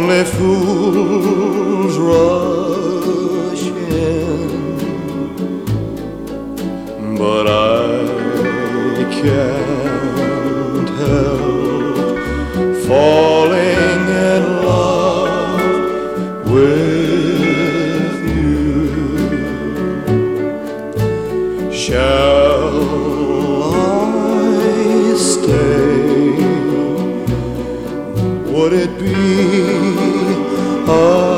Only fools rush in, but I can't help falling in love with you. Shall I stay? Would it be a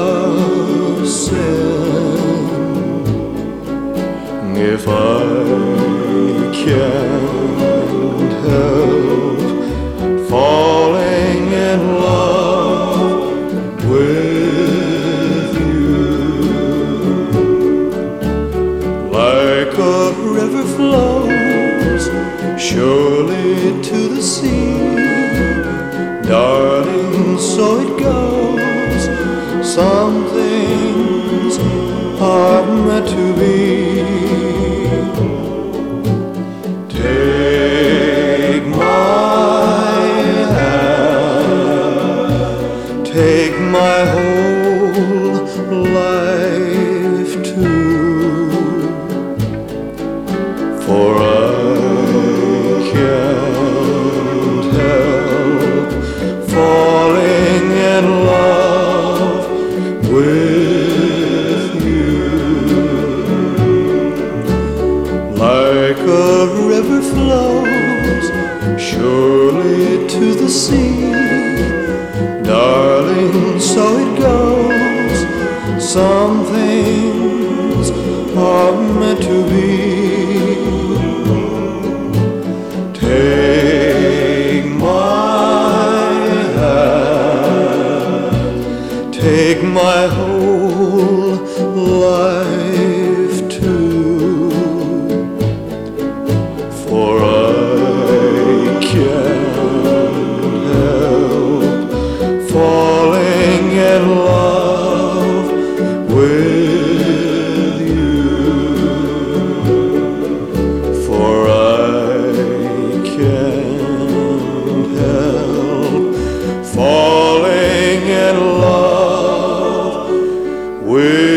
sin if I can't help falling in love with you? Like a river flows surely to the sea, darling, so it goes. Some things are meant to be. Take my hand, take my whole life too, for I can't help falling in love with you. Like a river flows surely to the sea, darling, so it goes. Some things are meant to be. Take my hand, take my whole life too, for I can't help falling in love with you, for I can't help falling in love with